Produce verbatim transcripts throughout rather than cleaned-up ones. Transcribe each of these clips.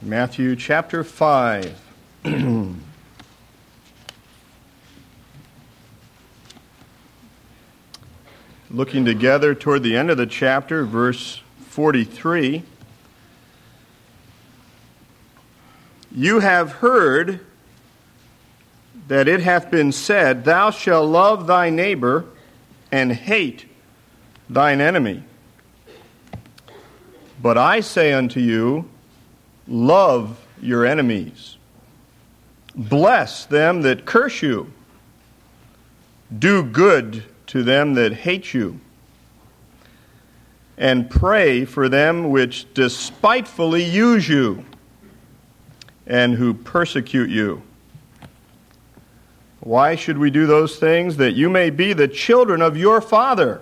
Matthew chapter five. Looking together toward the end of the chapter, verse forty-three. You have heard that it hath been said, Thou shalt love thy neighbor and hate thine enemy. But I say unto you, love your enemies. Bless them that curse you. Do good to them that hate you. And pray for them which despitefully use you and who persecute you. Why should we do those things? That you may be the children of your Father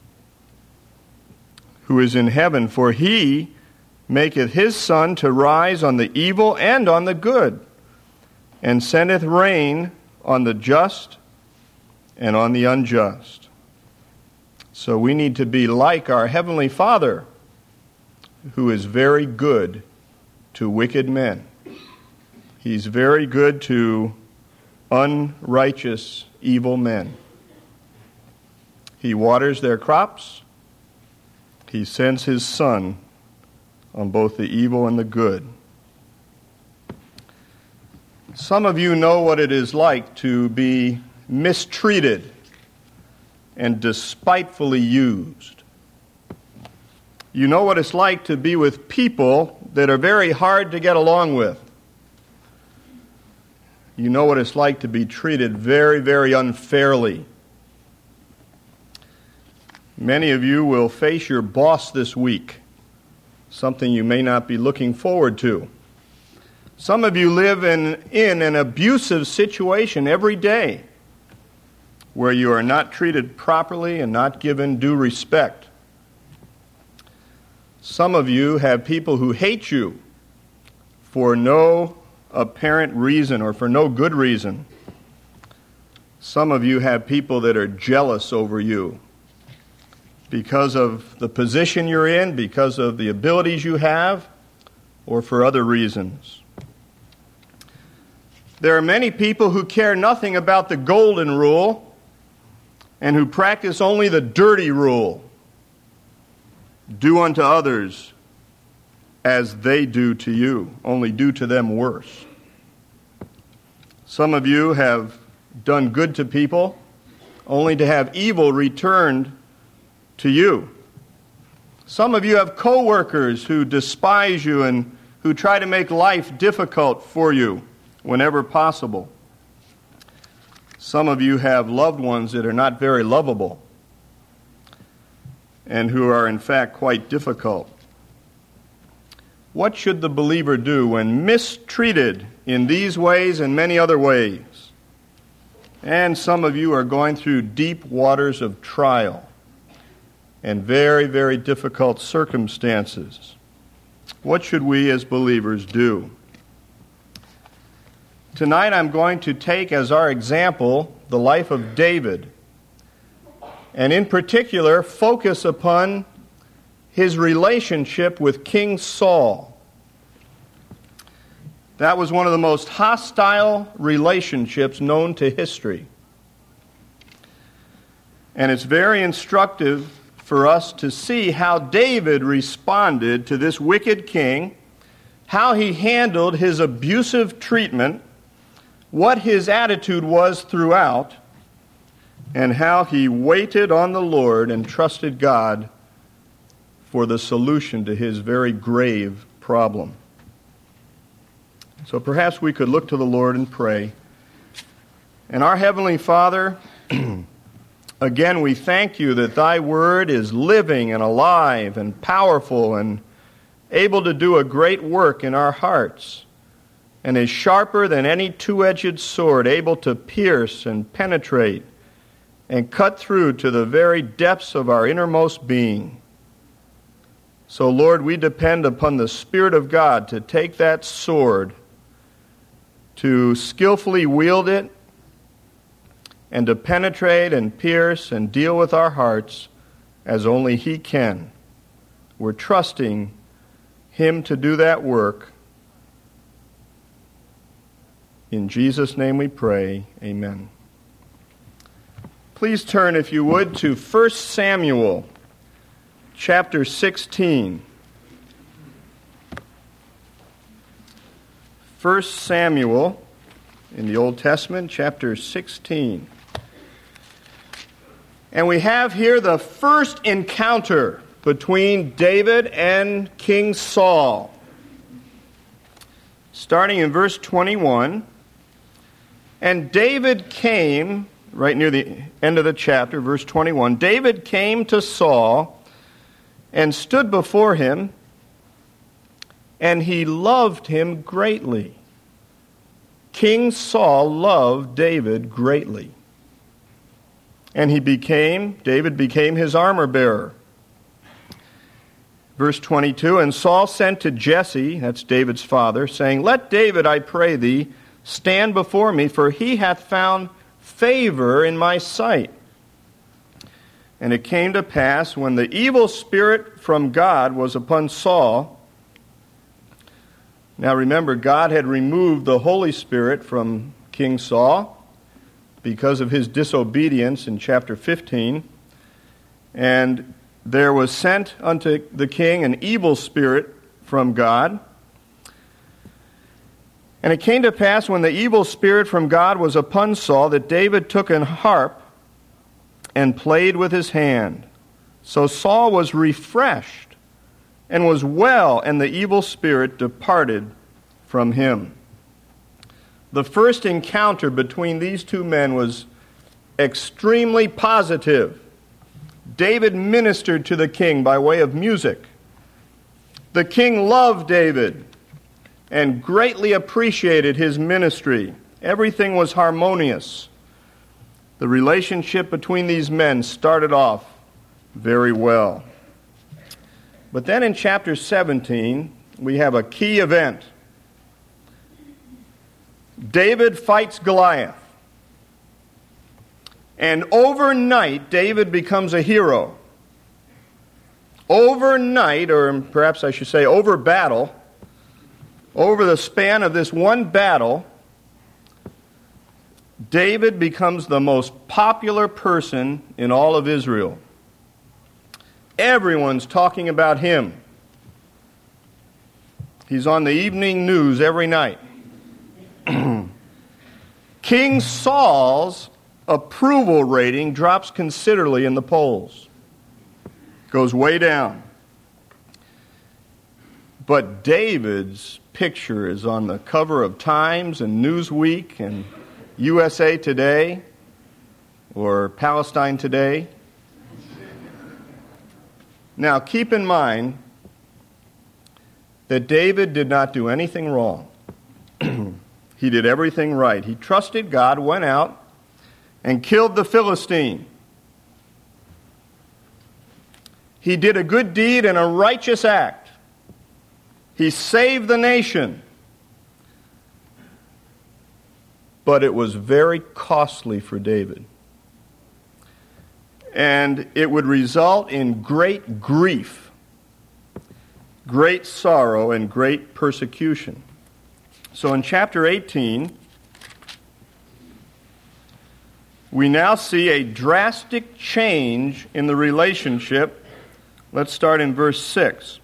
who is in heaven. For he maketh his sun to rise on the evil and on the good, and sendeth rain on the just and on the unjust. So we need to be like our Heavenly Father, who is very good to wicked men. He's very good to unrighteous, evil men. He waters their crops. He sends his sun on both the evil and the good. Some of you know what it is like to be mistreated and despitefully used. You know what it's like to be with people that are very hard to get along with. You know what it's like to be treated very, very unfairly. Many of you will face your boss this week, something you may not be looking forward to. Some of you live in, in an abusive situation every day where you are not treated properly and not given due respect. Some of you have people who hate you for no apparent reason or for no good reason. Some of you have people that are jealous over you because of the position you're in, because of the abilities you have, or for other reasons. There are many people who care nothing about the golden rule and who practice only the dirty rule. Do unto others as they do to you, only do to them worse. Some of you have done good to people only to have evil returned to you. Some of you have co-workers who despise you and who try to make life difficult for you whenever possible. Some of you have loved ones that are not very lovable and who are in fact quite difficult. What should the believer do when mistreated in these ways and many other ways? And some of you are going through deep waters of trial and very, very difficult circumstances. What should we as believers do? Tonight I'm going to take as our example the life of David, and in particular focus upon his relationship with King Saul. That was one of the most hostile relationships known to history. And it's very instructive for us to see how David responded to this wicked king, how he handled his abusive treatment, what his attitude was throughout, and how he waited on the Lord and trusted God for the solution to his very grave problem. So perhaps we could look to the Lord and pray. And our Heavenly Father, again we thank you that thy word is living and alive and powerful and able to do a great work in our hearts, and is sharper than any two-edged sword, able to pierce and penetrate and cut through to the very depths of our innermost being. So, Lord, we depend upon the Spirit of God to take that sword, to skillfully wield it, and to penetrate and pierce and deal with our hearts as only He can. We're trusting Him to do that work In Jesus' name we pray, amen. Please turn, if you would, to First Samuel, chapter sixteen. First Samuel, in the Old Testament, chapter sixteen. And we have here the first encounter between David and King Saul. Starting in verse twenty-one, and David came, right near the end of the chapter, verse twenty-one, David came to Saul and stood before him, and he loved him greatly. King Saul loved David greatly. And he became, David became his armor bearer. Verse twenty-two, and Saul sent to Jesse, that's David's father, saying, Let David, I pray thee, stand before me, for he hath found favor in my sight. And it came to pass, when the evil spirit from God was upon Saul. Now remember, God had removed the Holy Spirit from King Saul because of his disobedience in chapter fifteen. And there was sent unto the king an evil spirit from God. And it came to pass, when the evil spirit from God was upon Saul, that David took an harp and played with his hand. So Saul was refreshed and was well, and the evil spirit departed from him. The first encounter between these two men was extremely positive. David ministered to the king by way of music. The king loved David and greatly appreciated his ministry. Everything was harmonious. The relationship between these men started off very well. But then in chapter seventeen, we have a key event. David fights Goliath. And overnight, David becomes a hero. Overnight, or perhaps I should say over battle, over the span of this one battle, David becomes the most popular person in all of Israel. Everyone's talking about him. He's on the evening news every night. King Saul's approval rating drops considerably in the polls. Goes way down. But David's picture is on the cover of Times and Newsweek and U S A Today or Palestine Today. Now, keep in mind that David did not do anything wrong. He did everything right. He trusted God, went out, and killed the Philistine. He did a good deed and a righteous act. He saved the nation. But it was very costly for David. And it would result in great grief, great sorrow, and great persecution. So in chapter eighteen, we now see a drastic change in the relationship. Let's start in verse six.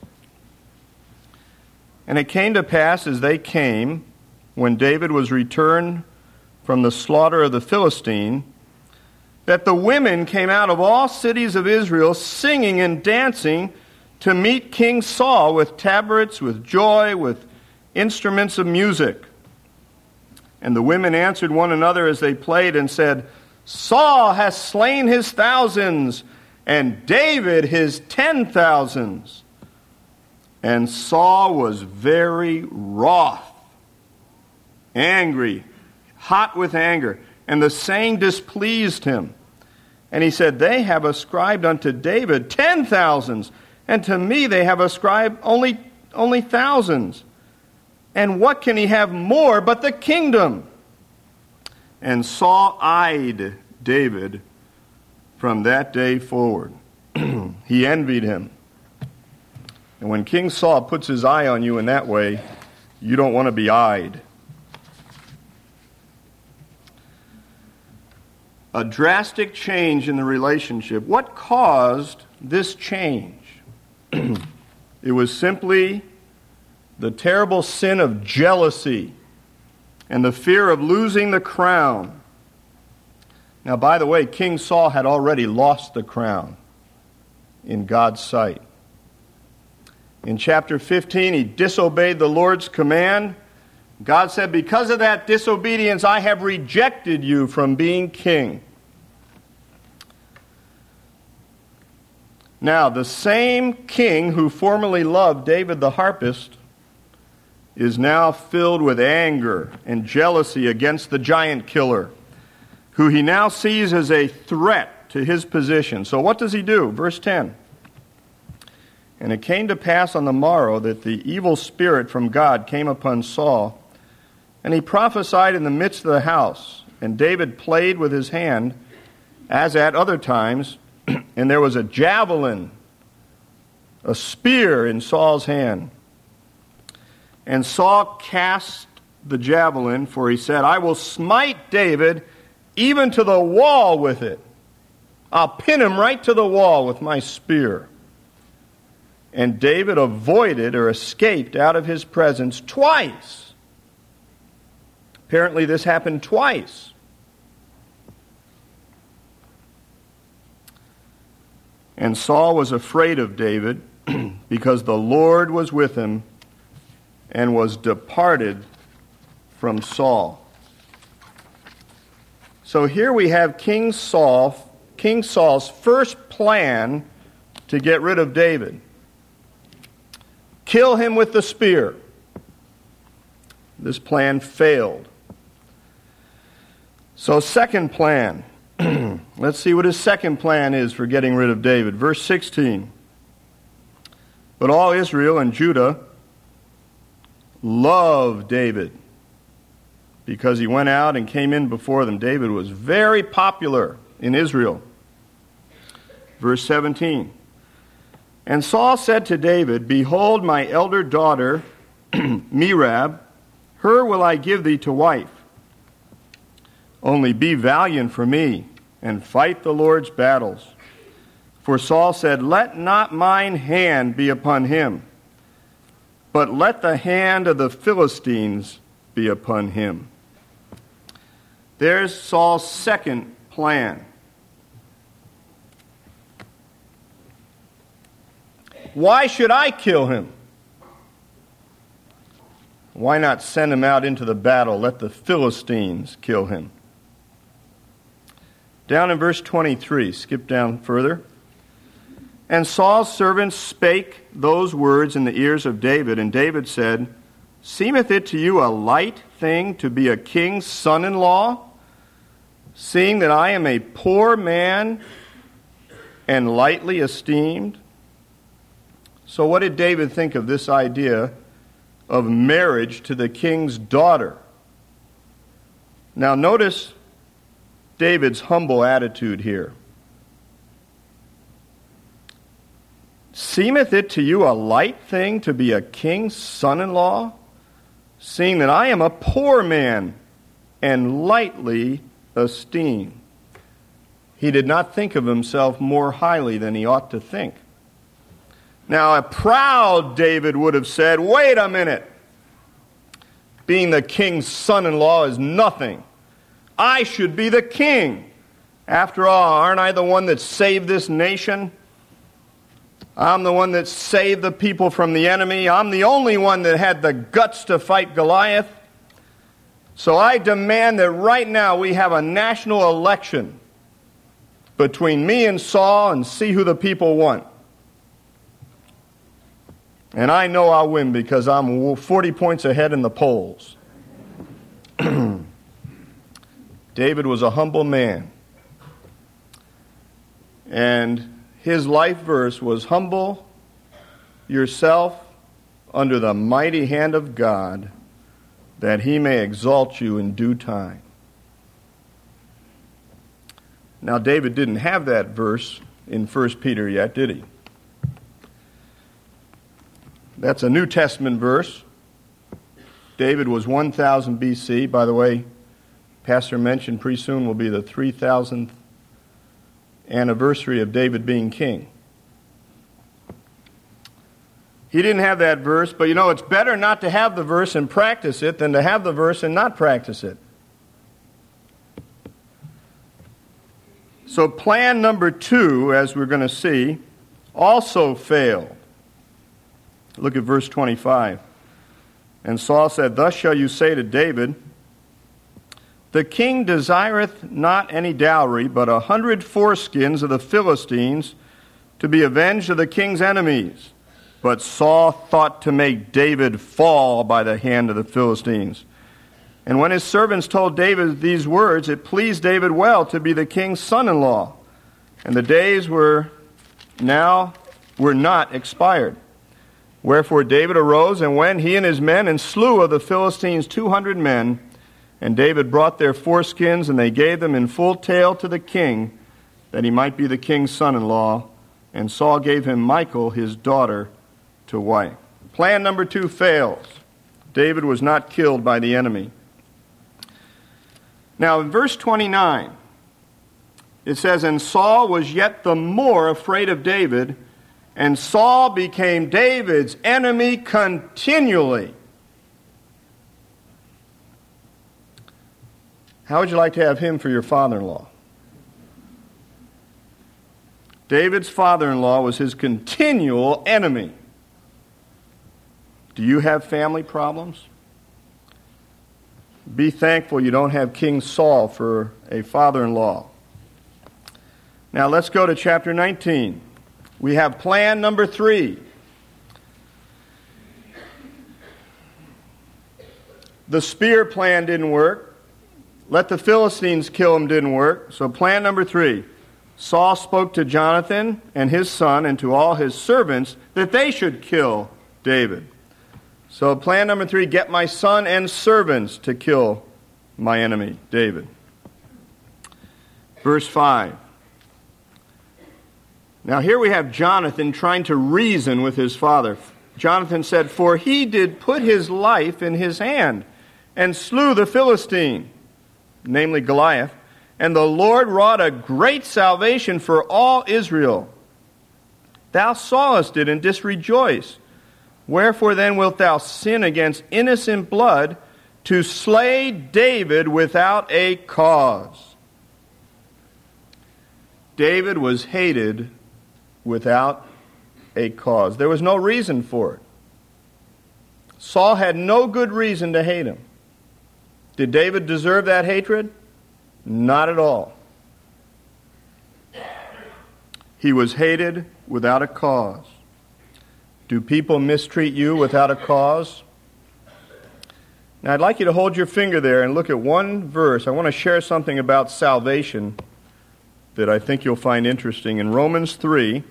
And it came to pass as they came, when David was returned from the slaughter of the Philistine, that the women came out of all cities of Israel singing and dancing to meet King Saul with tabrets, with joy, with instruments of music. And the women answered one another as they played and said, Saul has slain his thousands, and David his ten thousands. And Saul was very wroth, angry, hot with anger, and the saying displeased him. And he said, They have ascribed unto David ten thousands, and to me they have ascribed only, only thousands. And what can he have more but the kingdom? And Saul eyed David from that day forward. He envied him. And when King Saul puts his eye on you in that way, you don't want to be eyed. a drastic change in the relationship. What caused this change? It was simply the terrible sin of jealousy and the fear of losing the crown. Now, by the way, King Saul had already lost the crown in God's sight. In chapter fifteen, he disobeyed the Lord's command. God said, because of that disobedience, I have rejected you from being king. Now, the same king who formerly loved David the harpist is now filled with anger and jealousy against the giant killer, who he now sees as a threat to his position. So what does he do? Verse ten. And it came to pass on the morrow that the evil spirit from God came upon Saul, and he prophesied in the midst of the house. And David played with his hand, as at other times, and there was a javelin, a spear in Saul's hand. And Saul cast the javelin, for he said, I will smite David even to the wall with it. I'll pin him right to the wall with my spear. And David avoided or escaped out of his presence twice. Apparently this happened twice. And Saul was afraid of David because the Lord was with him and was departed from Saul. So here we have King Saul, King Saul's first plan to get rid of David. Kill him with the spear. This plan failed. So second plan. Let's see what his second plan is for getting rid of David. Verse sixteen. But all Israel and Judah loved David because he went out and came in before them. David was very popular in Israel. Verse seventeen. And Saul said to David, Behold, my elder daughter, Merab, her will I give thee to wife. Only be valiant for me, and fight the Lord's battles. For Saul said, Let not mine hand be upon him, but let the hand of the Philistines be upon him. There's Saul's second plan. Why should I kill him? Why not send him out into the battle? Let the Philistines kill him. Down in verse twenty-three, skip down further. And Saul's servants spake those words in the ears of David, and David said, Seemeth it to you a light thing to be a king's son-in-law, seeing that I am a poor man and lightly esteemed? So what did David think of this idea of marriage to the king's daughter? Now notice David's humble attitude here. Seemeth it to you a light thing to be a king's son-in-law, seeing that I am a poor man and lightly esteemed? He did not think of himself more highly than he ought to think. Now, a proud David would have said, wait a minute. Being the king's son-in-law is nothing. I should be the king. After all, aren't I the one that saved this nation? I'm the one that saved the people from the enemy. I'm the only one that had the guts to fight Goliath. So I demand that right now we have a national election between me and Saul and see who the people want. And I know I'll win because I'm forty points ahead in the polls. David was a humble man. And his life verse was, humble yourself under the mighty hand of God, that he may exalt you in due time. Now, David didn't have that verse in First Peter yet, did he? That's a New Testament verse. David was one thousand B C. By the way, Pastor mentioned pretty soon will be the three thousandth anniversary of David being king. He didn't have that verse, but you know, it's better not to have the verse and practice it than to have the verse and not practice it. So plan number two, as we're going to see, also failed. Look at verse twenty-five. And Saul said, "Thus shall you say to David, the king desireth not any dowry, but a hundred foreskins of the Philistines to be avenged of the king's enemies. But Saul thought to make David fall by the hand of the Philistines. And when his servants told David these words, it pleased David well to be the king's son-in-law. And the days were now were not expired. Wherefore David arose and went, he and his men, and slew of the Philistines two hundred men. And David brought their foreskins, and they gave them in full tale to the king, that he might be the king's son-in-law. And Saul gave him Michal, his daughter, to wife." Plan number two fails. David was not killed by the enemy. Now, in verse twenty-nine, it says, "And Saul was yet the more afraid of David, and Saul became David's enemy continually." How would you like to have him for your father-in-law? David's father-in-law was his continual enemy. Do you have family problems? Be thankful you don't have King Saul for a father-in-law. Now let's go to chapter nineteen. We have plan number three. The spear plan didn't work. Let the Philistines kill him didn't work. So plan number three. Saul spoke to Jonathan and his son and to all his servants that they should kill David. So plan number three, get my son and servants to kill my enemy, David. Verse five. Now here we have Jonathan trying to reason with his father. Jonathan said, "For he did put his life in his hand and slew the Philistine," namely Goliath, "and the Lord wrought a great salvation for all Israel. Thou sawest it and didst rejoice. Wherefore then wilt thou sin against innocent blood to slay David without a cause?" David was hated without a cause. There was no reason for it. Saul had no good reason to hate him. Did David deserve that hatred? Not at all. He was hated without a cause. Do people mistreat you without a cause? Now I'd like you to hold your finger there and look at one verse. I want to share something about salvation that I think you'll find interesting. In Romans three,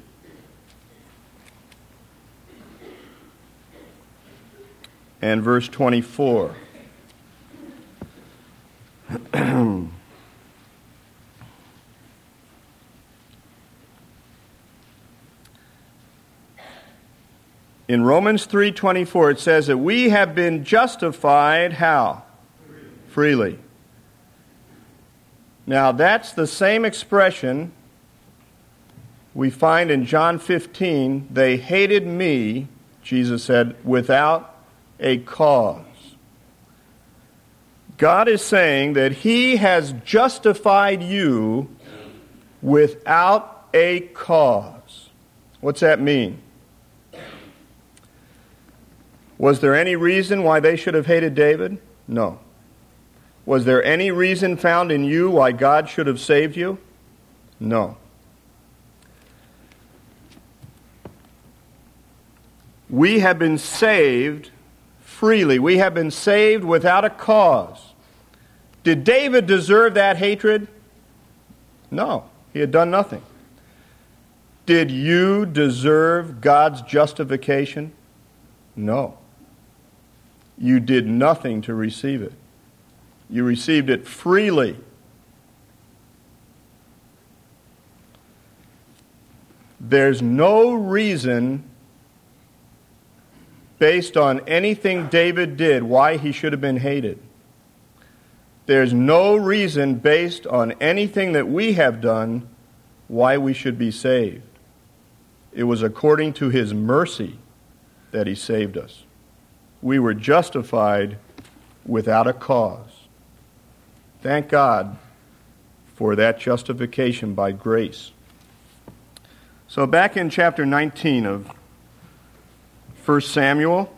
and verse twenty-four. In Romans three twenty-four, it says that we have been justified how? Freely. Now, that's the same expression we find in John fifteen. They hated me, Jesus said, without a cause. God is saying that He has justified you without a cause. What's that mean? Was there any reason why they should have hated David? No. Was there any reason found in you why God should have saved you? No. We have been saved freely. We have been saved without a cause. Did David deserve that hatred? No. He had done nothing. Did you deserve God's justification? No. You did nothing to receive it. You received it freely. There's no reason based on anything David did why he should have been hated. There's no reason based on anything that we have done why we should be saved. It was according to his mercy that he saved us. We were justified without a cause. Thank God for that justification by grace. So back in chapter nineteen of First Samuel,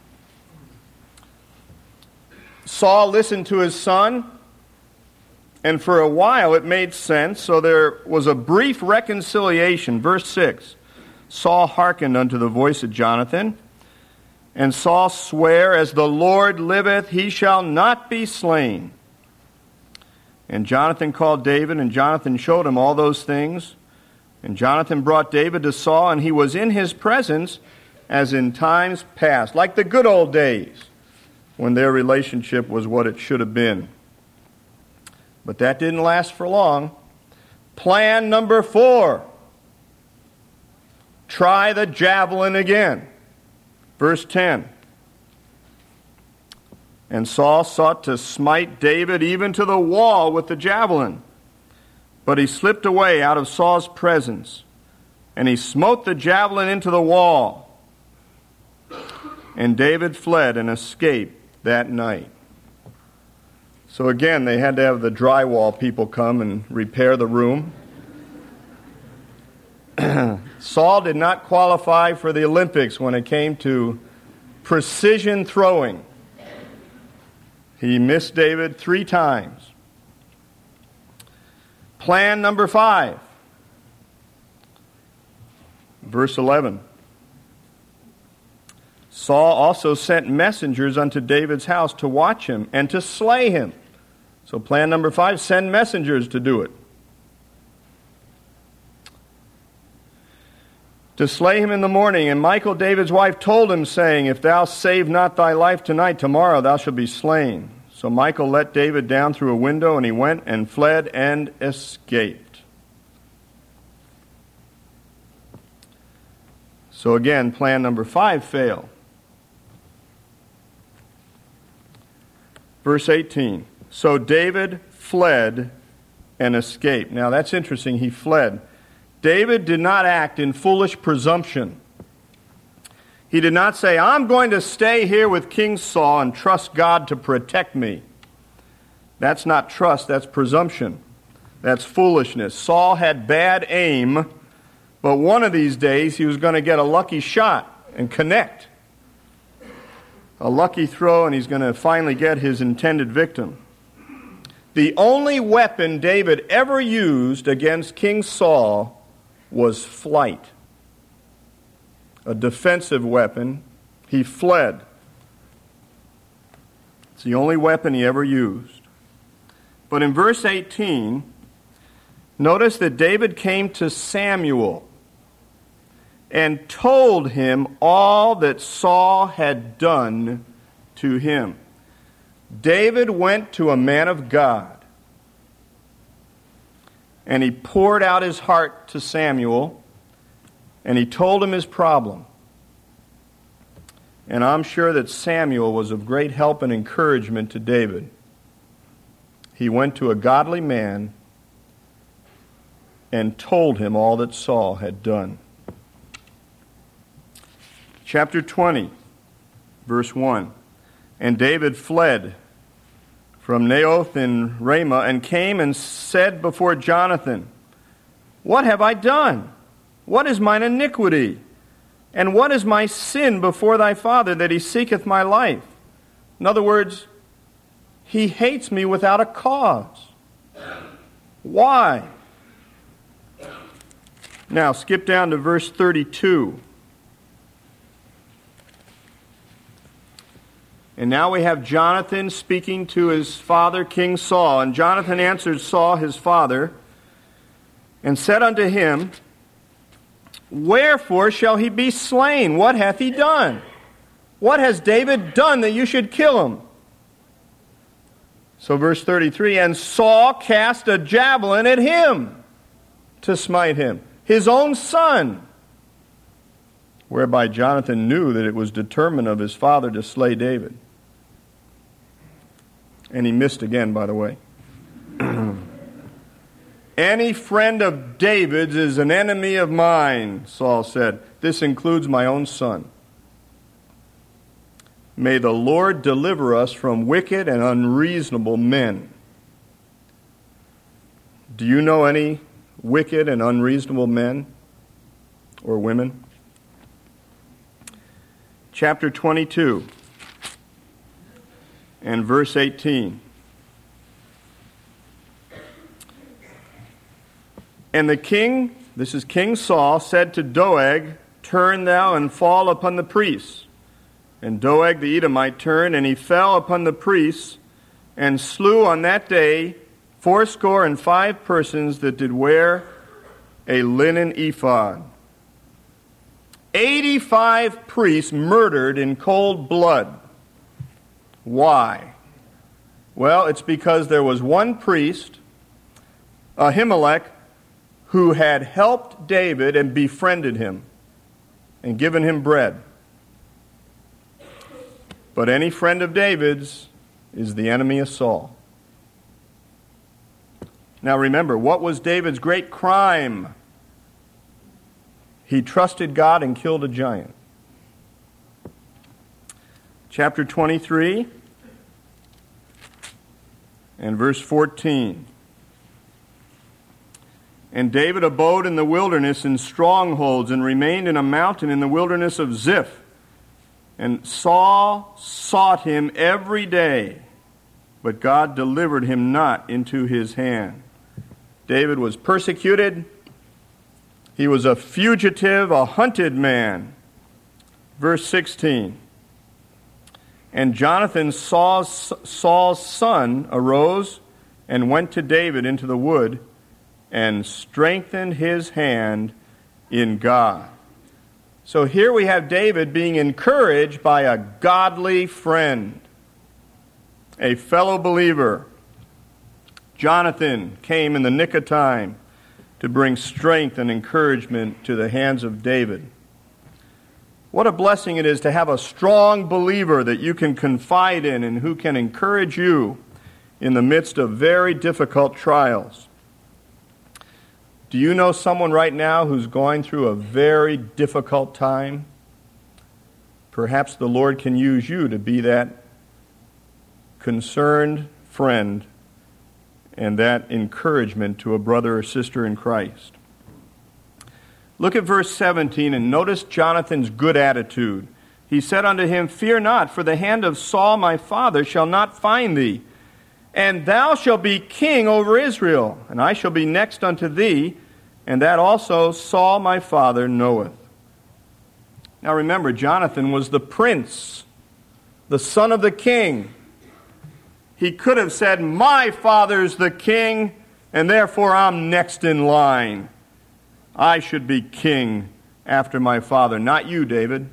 Saul listened to his son, and for a while it made sense, so there was a brief reconciliation. Verse six, Saul hearkened unto the voice of Jonathan, and Saul sware, as the Lord liveth, he shall not be slain. And Jonathan called David, and Jonathan showed him all those things. And Jonathan brought David to Saul, and he was in his presence as in times past, like the good old days, when their relationship was what it should have been. But that didn't last for long. Plan number four. Try the javelin again. Verse ten. And Saul sought to smite David even to the wall with the javelin. But he slipped away out of Saul's presence, and he smote the javelin into the wall. And David fled and escaped that night. So again, they had to have the drywall people come and repair the room. Saul did not qualify for the Olympics when it came to precision throwing. He missed David three times. Plan number five. Verse eleven. Saul also sent messengers unto David's house to watch him and to slay him. So plan number five, send messengers to do it. To slay him in the morning. And Michal, David's wife, told him, saying, If thou save not thy life tonight, tomorrow thou shalt be slain. So Michal let David down through a window, and he went and fled and escaped. So again, plan number five failed. Verse eighteen. So David fled and escaped. Now that's interesting. He fled. David did not act in foolish presumption. He did not say, I'm going to stay here with King Saul and trust God to protect me. That's not trust, that's presumption. That's foolishness. Saul had bad aim, but one of these days he was going to get a lucky shot and connect. A lucky throw, and he's going to finally get his intended victim. The only weapon David ever used against King Saul was flight. A defensive weapon. He fled. It's the only weapon he ever used. But in verse eighteen, notice that David came to Samuel and told him all that Saul had done to him. David went to a man of God, and he poured out his heart to Samuel, and he told him his problem. And I'm sure that Samuel was of great help and encouragement to David. He went to a godly man and told him all that Saul had done. Chapter twenty, verse one. And David fled from Naioth in Ramah and came and said before Jonathan, What have I done? What is mine iniquity? And what is my sin before thy father, that he seeketh my life? In other words, he hates me without a cause. Why? Now, skip down to verse thirty-two. And now we have Jonathan speaking to his father, King Saul. And Jonathan answered Saul, his father, and said unto him, Wherefore shall he be slain? What hath he done? What has David done that you should kill him? So verse thirty-three, And Saul cast a javelin at him to smite him, his own son, whereby Jonathan knew that it was determined of his father to slay David. And he missed again, by the way. Any friend of David's is an enemy of mine, Saul said. This includes my own son. May the Lord deliver us from wicked and unreasonable men. Do you know any wicked and unreasonable men or women? Chapter twenty-two and verse eighteen. And the king, this is King Saul, said to Doeg, turn thou and fall upon the priests. And Doeg the Edomite turned, and he fell upon the priests, and slew on that day fourscore and five persons that did wear a linen ephod. Eighty-five priests murdered in cold blood. Why? Well, it's because there was one priest, Ahimelech, who had helped David and befriended him and given him bread. But any friend of David's is the enemy of Saul. Now remember, what was David's great crime? He trusted God and killed a giant. Chapter twenty-three and verse fourteen. And David abode in the wilderness in strongholds and remained in a mountain in the wilderness of Ziph. And Saul sought him every day, but God delivered him not into his hand. David was persecuted. He was a fugitive, a hunted man. Verse sixteen. And Jonathan, Saul's, Saul's son, arose and went to David into the wood and strengthened his hand in God. So here we have David being encouraged by a godly friend, a fellow believer. Jonathan came in the nick of time to bring strength and encouragement to the hands of David. What a blessing it is to have a strong believer that you can confide in and who can encourage you in the midst of very difficult trials. Do you know someone right now who's going through a very difficult time? Perhaps the Lord can use you to be that concerned friend and that encouragement to a brother or sister in Christ. Look at verse seventeen and notice Jonathan's good attitude. He said unto him, fear not, for the hand of Saul my father shall not find thee. And thou shalt be king over Israel, and I shall be next unto thee, and that also Saul my father knoweth. Now remember, Jonathan was the prince, the son of the king. He could have said, my father's the king, and therefore I'm next in line. I should be king after my father, not you, David.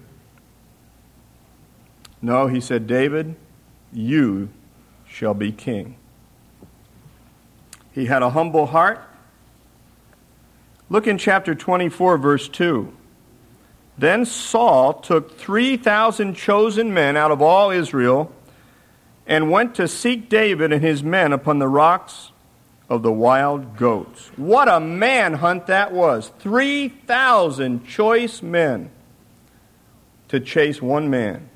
No, he said, David, you shall be king. He had a humble heart. Look in chapter twenty-four, verse two. Then Saul took three thousand chosen men out of all Israel and went to seek David and his men upon the rocks of the wild goats. What a manhunt that was. three thousand choice men to chase one man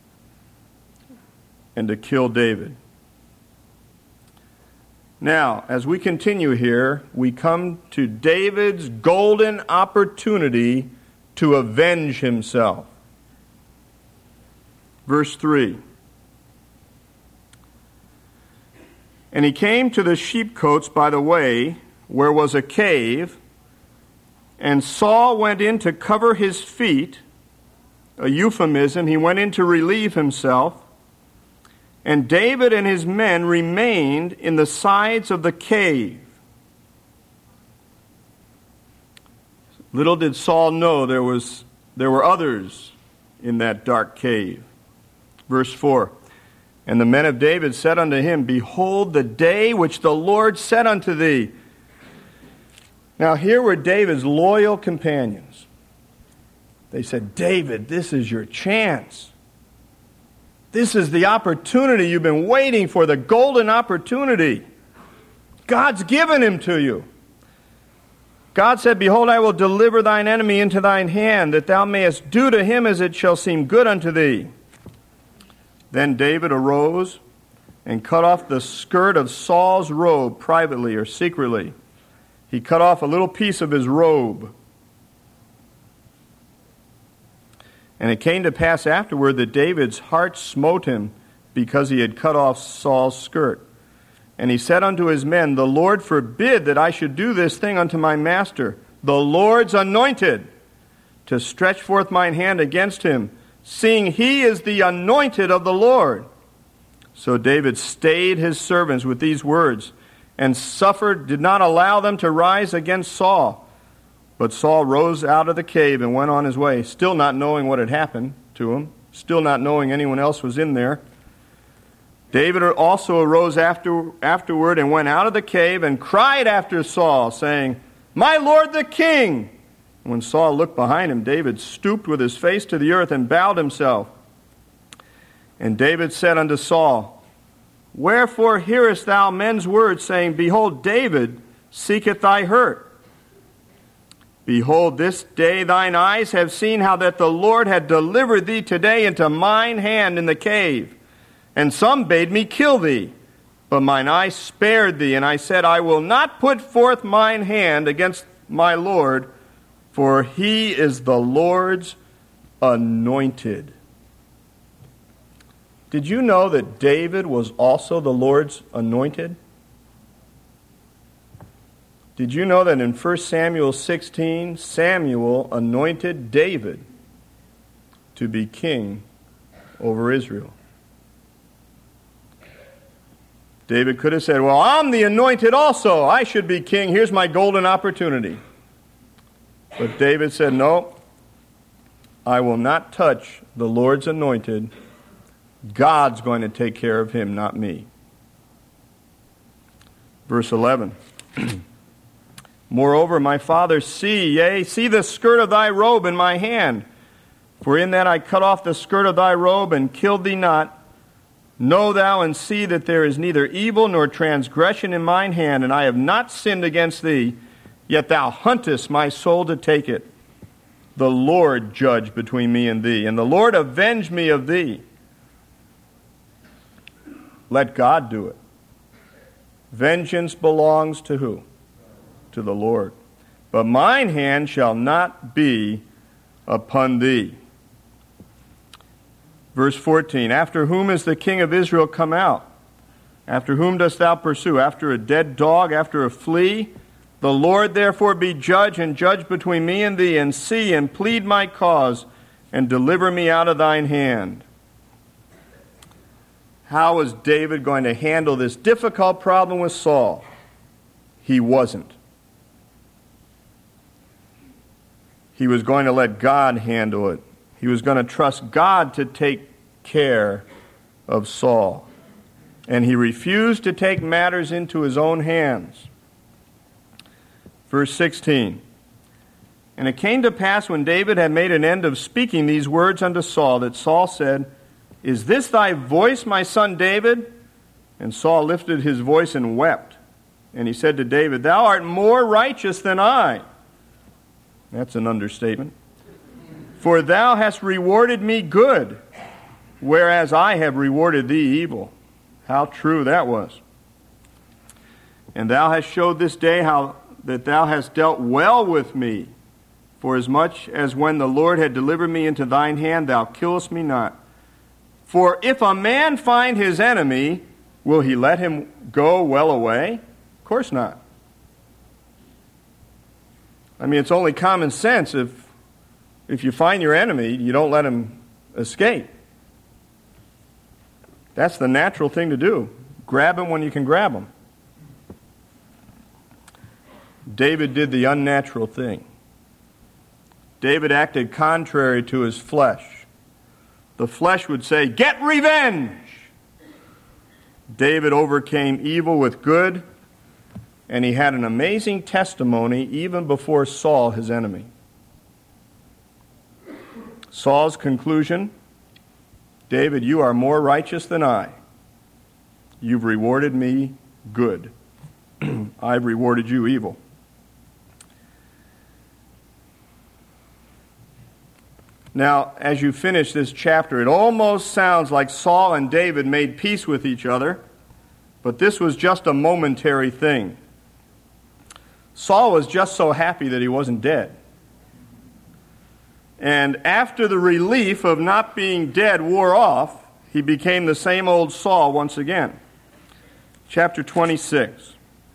and to kill David. Now, as we continue here, we come to David's golden opportunity to avenge himself. Verse three. And he came to the sheepcotes by the way, where was a cave, and Saul went in to cover his feet, a euphemism. He went in to relieve himself. And David and his men remained in the sides of the cave. Little did Saul know there was there were others in that dark cave. Verse four. And the men of David said unto him, behold the day which the Lord said unto thee. Now here were David's loyal companions. They said, David, this is your chance. This is the opportunity you've been waiting for, the golden opportunity. God's given him to you. God said, behold, I will deliver thine enemy into thine hand, that thou mayest do to him as it shall seem good unto thee. Then David arose and cut off the skirt of Saul's robe privately or secretly. He cut off a little piece of his robe. And it came to pass afterward that David's heart smote him because he had cut off Saul's skirt. And he said unto his men, the Lord forbid that I should do this thing unto my master, the Lord's anointed, to stretch forth mine hand against him, seeing he is the anointed of the Lord. So David stayed his servants with these words, and suffered, did not allow them to rise against Saul. But Saul rose out of the cave and went on his way, still not knowing what had happened to him, still not knowing anyone else was in there. David also arose after, afterward and went out of the cave and cried after Saul, saying, my lord the king. When Saul looked behind him, David stooped with his face to the earth and bowed himself. And David said unto Saul, wherefore hearest thou men's words, saying, behold, David seeketh thy hurt? Behold, this day thine eyes have seen how that the Lord had delivered thee today into mine hand in the cave. And some bade me kill thee, but mine eye spared thee, and I said, I will not put forth mine hand against my Lord, for he is the Lord's anointed. Did you know that David was also the Lord's anointed? Did you know that in First Samuel sixteen, Samuel anointed David to be king over Israel? David could have said, well, I'm the anointed also. I should be king. Here's my golden opportunity. But David said, no, I will not touch the Lord's anointed. God's going to take care of him, not me. Verse eleven. Moreover, my father, see, yea, see the skirt of thy robe in my hand. For in that I cut off the skirt of thy robe and killed thee not. Know thou and see that there is neither evil nor transgression in mine hand, and I have not sinned against thee, yet thou huntest my soul to take it. The Lord judge between me and thee, and the Lord avenge me of thee. Let God do it. Vengeance belongs to who? To the Lord. But mine hand shall not be upon thee. Verse fourteen, after whom is the king of Israel come out? After whom dost thou pursue? After a dead dog, after a flea? The Lord therefore be judge, and judge between me and thee, and see and plead my cause, and deliver me out of thine hand. How was David going to handle this difficult problem with Saul? He wasn't. He was going to let God handle it. He was going to trust God to take care of Saul. And he refused to take matters into his own hands. Verse sixteen. And it came to pass when David had made an end of speaking these words unto Saul, that Saul said, is this thy voice, my son David? And Saul lifted his voice and wept. And he said to David, thou art more righteous than I. That's an understatement. For thou hast rewarded me good, whereas I have rewarded thee evil. How true that was. And thou hast showed this day how that thou hast dealt well with me, for as much as when the Lord had delivered me into thine hand, thou killest me not. For if a man find his enemy, will he let him go well away? Of course not. I mean, it's only common sense. If if you find your enemy, you don't let him escape. That's the natural thing to do. Grab him when you can grab him. David did the unnatural thing. David acted contrary to his flesh. The flesh would say, get revenge! David overcame evil with good, and he had an amazing testimony even before Saul, his enemy. Saul's conclusion, David, you are more righteous than I. You've rewarded me good. I've rewarded you evil. Now, as you finish this chapter, it almost sounds like Saul and David made peace with each other, but this was just a momentary thing. Saul was just so happy that he wasn't dead. And after the relief of not being dead wore off, he became the same old Saul once again. Chapter twenty-six.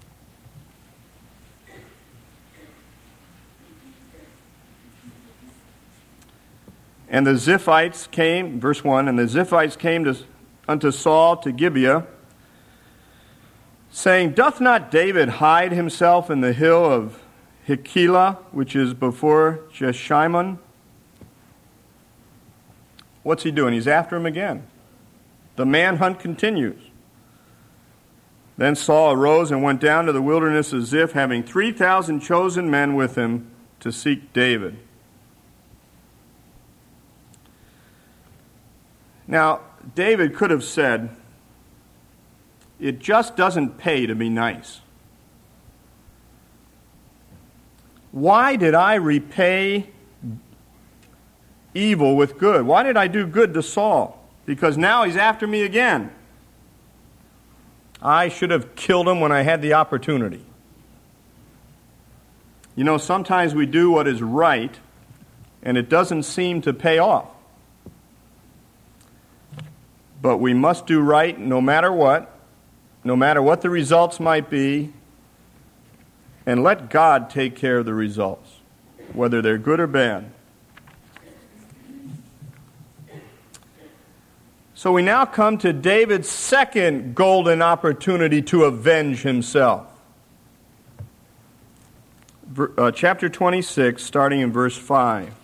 And the Ziphites came, verse one, and the Ziphites came to, unto Saul to Gibeah, saying, Doth not David hide himself in the hill of Hachilah, which is before Jeshimon? What's he doing? He's after him again. The manhunt continues. Then Saul arose and went down to the wilderness of Ziph, having three thousand chosen men with him to seek David. Now, David could have said, it just doesn't pay to be nice. Why did I repay evil with good? Why did I do good to Saul? Because now he's after me again. I should have killed him when I had the opportunity. You know, sometimes we do what is right, and it doesn't seem to pay off. But we must do right no matter what, no matter what the results might be, and let God take care of the results, whether they're good or bad. So we now come to David's second golden opportunity to avenge himself. Uh, chapter twenty-six, starting in verse five.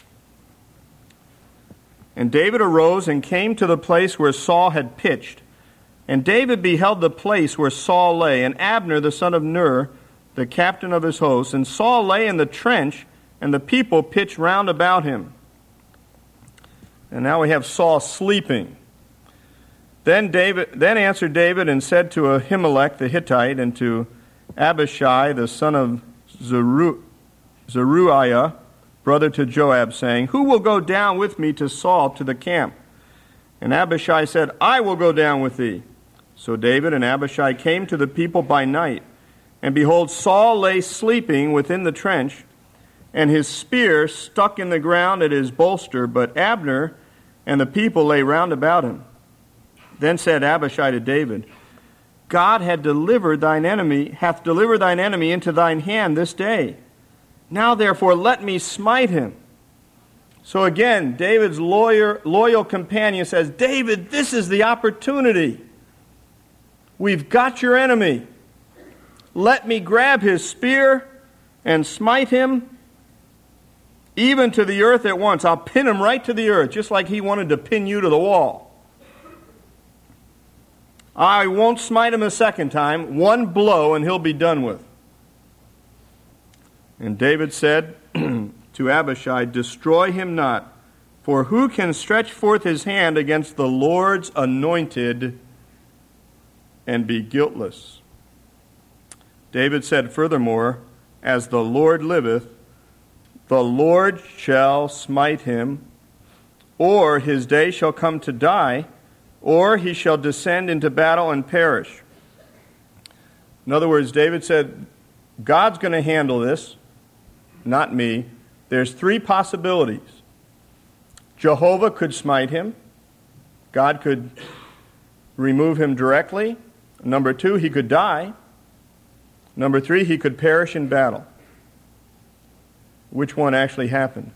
And David arose and came to the place where Saul had pitched. And David beheld the place where Saul lay, and Abner the son of Ner, the captain of his host. And Saul lay in the trench, and the people pitched round about him. And now we have Saul sleeping. Then David, then answered David and said to Ahimelech the Hittite, and to Abishai the son of Zeru, Zeruiah, brother to Joab, saying, Who will go down with me to Saul to the camp? And Abishai said, I will go down with thee. So David and Abishai came to the people by night. And behold, Saul lay sleeping within the trench, and his spear stuck in the ground at his bolster, but Abner and the people lay round about him. Then said Abishai to David, God had delivered thine enemy, hath delivered thine enemy into thine hand this day. Now therefore let me smite him. So again, David's lawyer, loyal companion says, David, this is the opportunity. We've got your enemy. Let me grab his spear and smite him even to the earth at once. I'll pin him right to the earth, just like he wanted to pin you to the wall. I won't smite him a second time. One blow and he'll be done with. And David said to Abishai, Destroy him not, for who can stretch forth his hand against the Lord's anointed and be guiltless? David said furthermore, As the Lord liveth, the Lord shall smite him, or his day shall come to die, or he shall descend into battle and perish. In other words, David said, God's going to handle this, not me. There's three possibilities. Jehovah could smite him. God could remove him directly. Number two, he could die. Number three, he could perish in battle. Which one actually happened?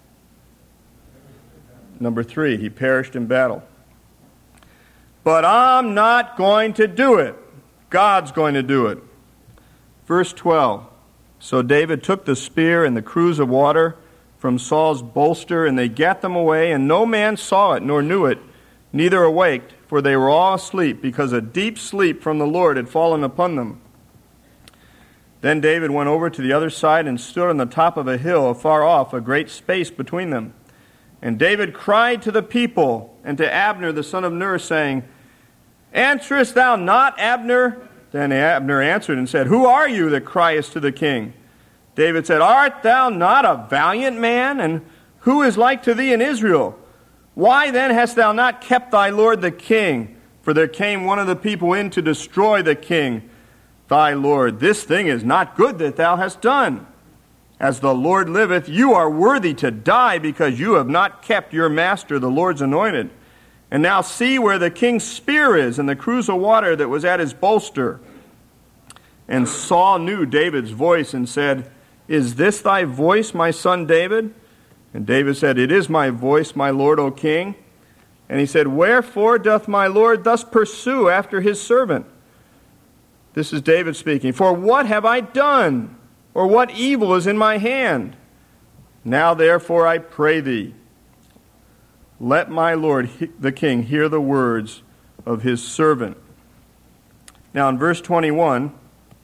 Number three, he perished in battle. But I'm not going to do it. God's going to do it. Verse twelve. So David took the spear and the cruse of water from Saul's bolster, and they gat them away, and no man saw it nor knew it, neither awaked, for they were all asleep, because a deep sleep from the Lord had fallen upon them. Then David went over to the other side and stood on the top of a hill afar off, a great space between them. And David cried to the people and to Abner the son of Ner, saying, Answerest thou not, Abner? Then Abner answered and said, Who are you that criest to the king? David said, Art thou not a valiant man? And who is like to thee in Israel? Why then hast thou not kept thy lord the king? For there came one of the people in to destroy the king, thy lord. This thing is not good that thou hast done. As the Lord liveth, you are worthy to die, because you have not kept your master, the Lord's anointed. And now see where the king's spear is, and the cruse of water that was at his bolster. And Saul knew David's voice, and said, Is this thy voice, my son David? And David said, It is my voice, my lord, O king. And he said, Wherefore doth my lord thus pursue after his servant? This is David speaking. For what have I done? Or what evil is in my hand? Now therefore I pray thee, let my lord the king hear the words of his servant. Now in verse twenty-one,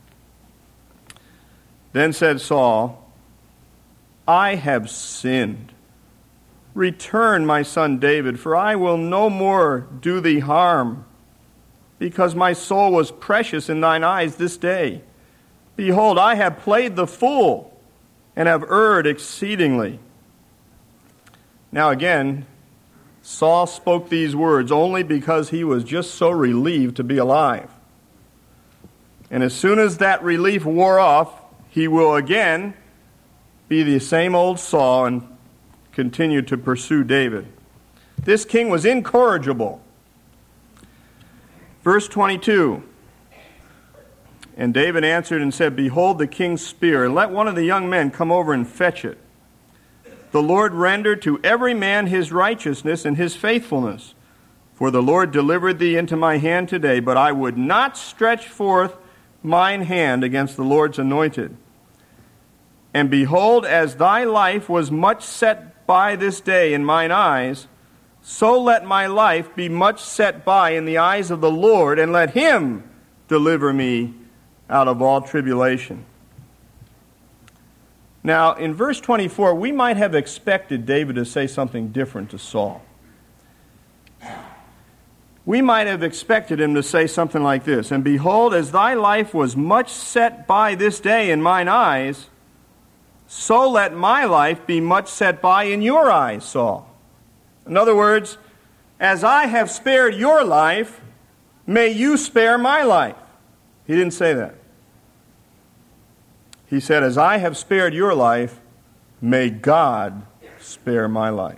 then said Saul, I have sinned. Return, my son David, for I will no more do thee harm, because my soul was precious in thine eyes this day. Behold, I have played the fool, and have erred exceedingly. Now again, Saul spoke these words only because he was just so relieved to be alive. And as soon as that relief wore off, he will again be the same old Saul and continue to pursue David. This king was incorrigible. Verse twenty-two. And David answered and said, Behold the king's spear, and let one of the young men come over and fetch it. The Lord render to every man his righteousness and his faithfulness. For the Lord delivered thee into my hand today, but I would not stretch forth mine hand against the Lord's anointed. And behold, as thy life was much set by this day in mine eyes, so let my life be much set by in the eyes of the Lord, and let him deliver me out of all tribulation. Now, in verse twenty-four, we might have expected David to say something different to Saul. We might have expected him to say something like this, And behold, as thy life was much set by this day in mine eyes, so let my life be much set by in your eyes, Saul. In other words, as I have spared your life, may you spare my life. He didn't say that. He said, As I have spared your life, may God spare my life.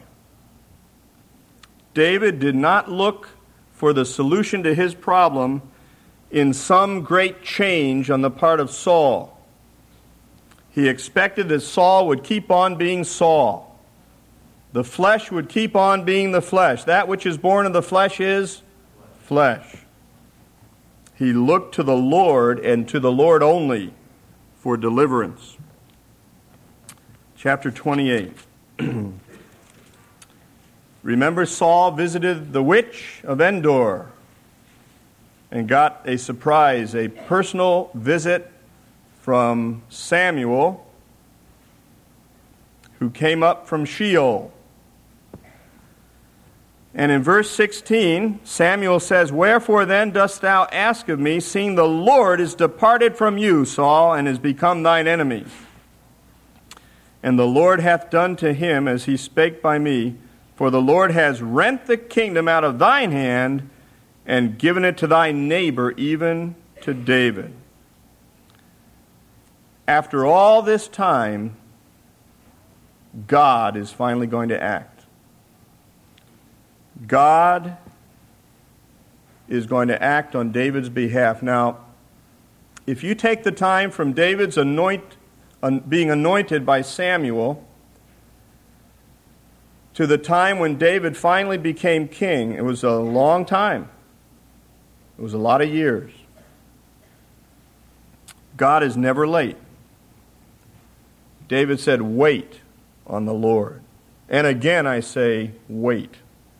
David did not look for the solution to his problem in some great change on the part of Saul. He expected that Saul would keep on being Saul. The flesh would keep on being the flesh. That which is born of the flesh is flesh. He looked to the Lord, and to the Lord only, for deliverance. Chapter twenty-eight. Remember, Saul visited the witch of Endor and got a surprise, a personal visit from Samuel, who came up from Sheol. And in verse sixteen, Samuel says, Wherefore then dost thou ask of me, seeing the Lord is departed from you, Saul, and is become thine enemy? And the Lord hath done to him as he spake by me, for the Lord has rent the kingdom out of thine hand, and given it to thy neighbor, even to David. After all this time, God is finally going to act. God is going to act on David's behalf. Now, if you take the time from David's anoint, being anointed by Samuel to the time when David finally became king, it was a long time. It was a lot of years. God is never late. David said, Wait on the Lord. And again I say, wait.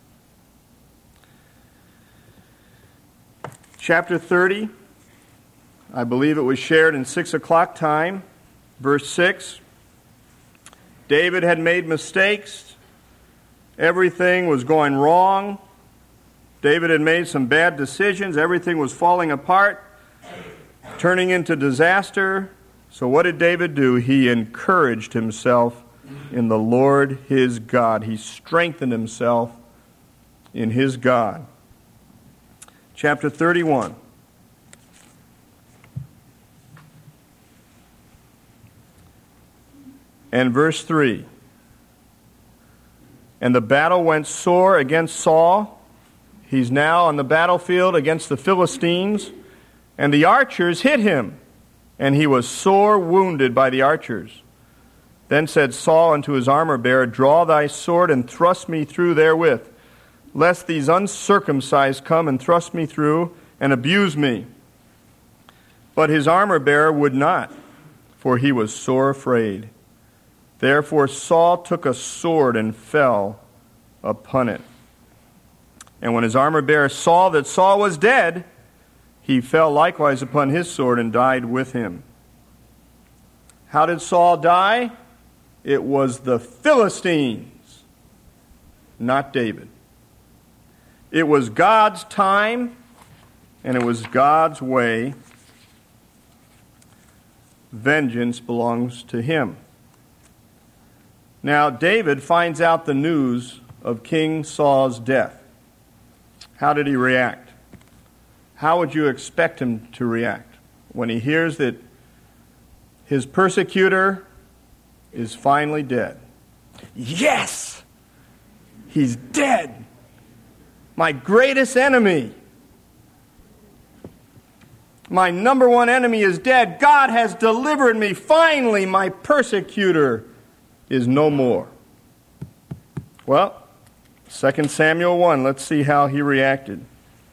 Chapter thirty, I believe it was shared in six o'clock time, verse six. David had made mistakes, Everything was going wrong. David had made some bad decisions. Everything was falling apart, turning into disaster. So what did David do? He encouraged himself in the Lord his God. He strengthened himself in his God. Chapter thirty-one. And verse three. And the battle went sore against Saul. He's now on the battlefield against the Philistines. And the archers hit him, and he was sore wounded by the archers. Then said Saul unto his armor-bearer, Draw thy sword and thrust me through therewith, lest these uncircumcised come and thrust me through and abuse me. But his armor-bearer would not, for he was sore afraid. Therefore Saul took a sword and fell upon it. And when his armor-bearer saw that Saul was dead, he fell likewise upon his sword and died with him. How did Saul die? It was the Philistines, not David. It was God's time, and it was God's way. Vengeance belongs to him. Now, David finds out the news of King Saul's death. How did he react? How would you expect him to react when he hears that his persecutor is finally dead? Yes! He's dead! My greatest enemy! My number one enemy is dead. God has delivered me. Finally, my persecutor is no more. Well, Second Samuel one, let's see how he reacted.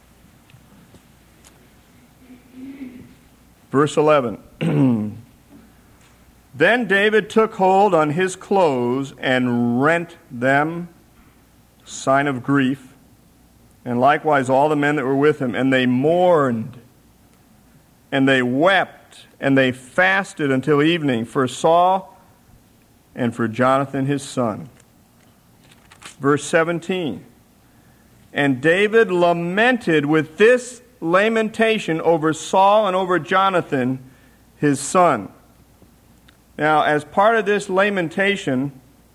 Verse eleven. Then David took hold on his clothes and rent them, sign of grief, and likewise all the men that were with him, and they mourned, and they wept, and they fasted until evening for Saul and for Jonathan his son. Verse seventeen. And David lamented with this lamentation over Saul and over Jonathan his son. Now, as part of this lamentation,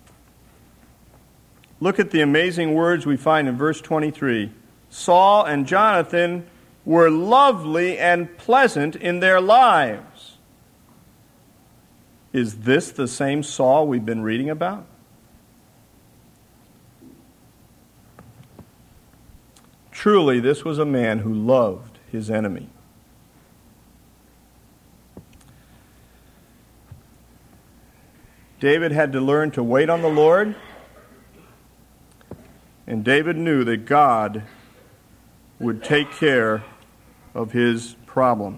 look at the amazing words we find in verse twenty-three. Saul and Jonathan were lovely and pleasant in their lives. Is this the same Saul we've been reading about? Truly, this was a man who loved his enemy. David had to learn to wait on the Lord, and David knew that God would take care of his problem.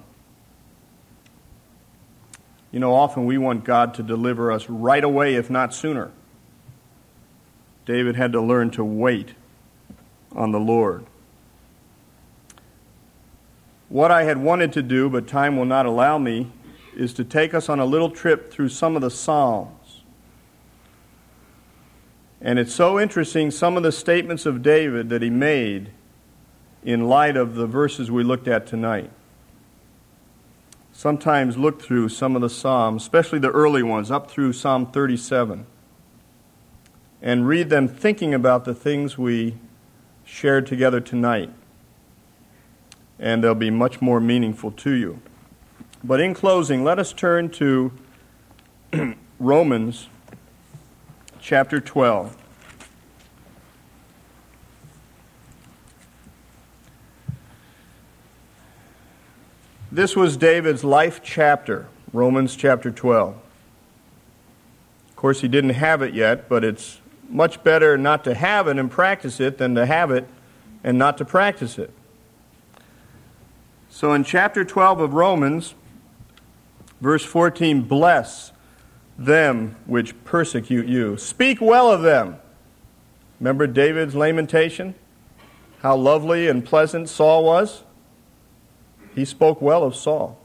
You know, often we want God to deliver us right away, if not sooner. David had to learn to wait on the Lord. What I had wanted to do, but time will not allow me, is to take us on a little trip through some of the Psalms. And it's so interesting, some of the statements of David that he made in light of the verses we looked at tonight. Sometimes look through some of the Psalms, especially the early ones, up through Psalm thirty-seven, and read them thinking about the things we shared together tonight. And they'll be much more meaningful to you. But in closing, let us turn to Romans chapter twelve. This was David's life chapter, Romans chapter twelve. Of course, he didn't have it yet, but it's much better not to have it and practice it than to have it and not to practice it. So in chapter twelve of Romans, verse fourteen, bless them which persecute you. Speak well of them. Remember David's lamentation? How lovely and pleasant Saul was? He spoke well of Saul.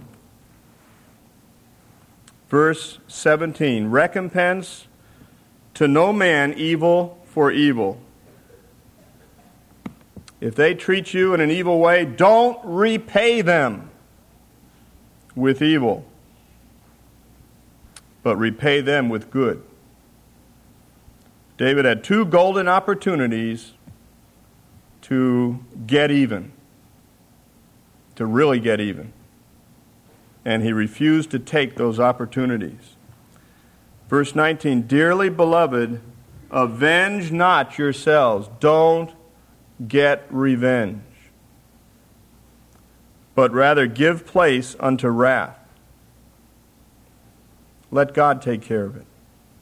Verse seventeen, recompense to no man evil for evil. If they treat you in an evil way, don't repay them with evil, but repay them with good. David had two golden opportunities to get even, to really get even. And he refused to take those opportunities. Verse nineteen, dearly beloved, avenge not yourselves. Don't get revenge, but rather give place unto wrath. Let God take care of it.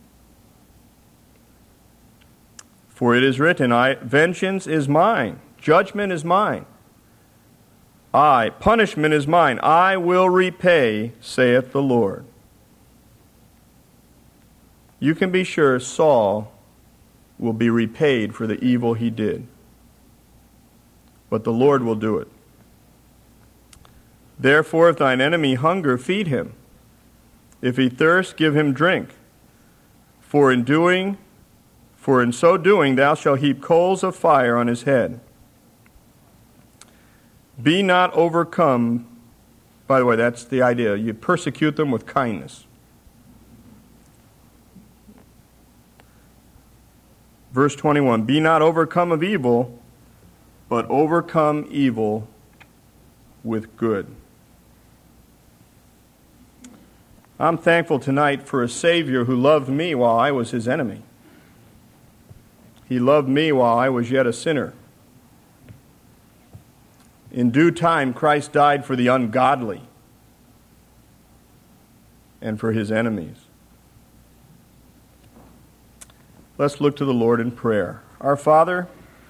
For it is written, I, vengeance is mine, judgment is mine. I, punishment is mine, I will repay, saith the Lord. You can be sure Saul will be repaid for the evil he did. But the Lord will do it. Therefore, if thine enemy hunger, feed him. If he thirst, give him drink. For in doing, for in so doing, thou shalt heap coals of fire on his head. Be not overcome. By the way, that's the idea. You persecute them with kindness. Verse twenty-one, be not overcome of evil, but overcome evil with good. I'm thankful tonight for a Savior who loved me while I was his enemy. He loved me while I was yet a sinner. In due time, Christ died for the ungodly and for his enemies. Let's look to the Lord in prayer. Our Father,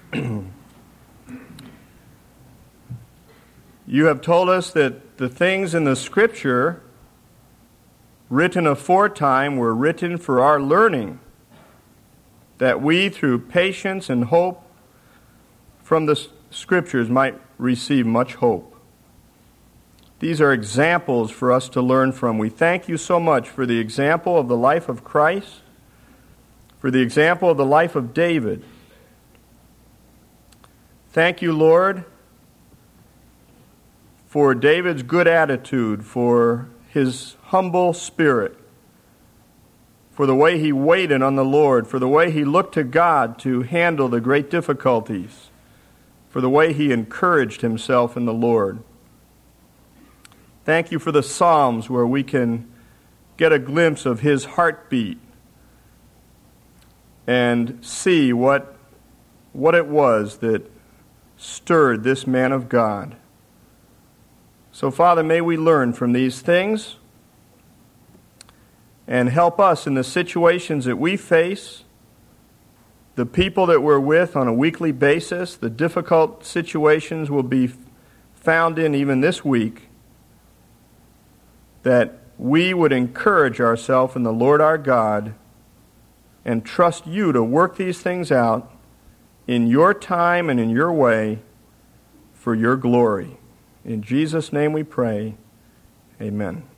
you have told us that the things in the Scripture written aforetime were written for our learning, that we, through patience and hope from the Scriptures, might receive much hope. These are examples for us to learn from. We thank you so much for the example of the life of Christ, for the example of the life of David. Thank you, Lord, for David's good attitude, for his humble spirit, for the way he waited on the Lord, for the way he looked to God to handle the great difficulties, for the way he encouraged himself in the Lord. Thank you for the Psalms where we can get a glimpse of his heartbeat and see what, what it was that stirred this man of God. So, Father, may we learn from these things and help us in the situations that we face, the people that we're with on a weekly basis, the difficult situations we'll be found in even this week, that we would encourage ourselves in the Lord our God and trust you to work these things out in your time and in your way for your glory. In Jesus' name we pray. Amen.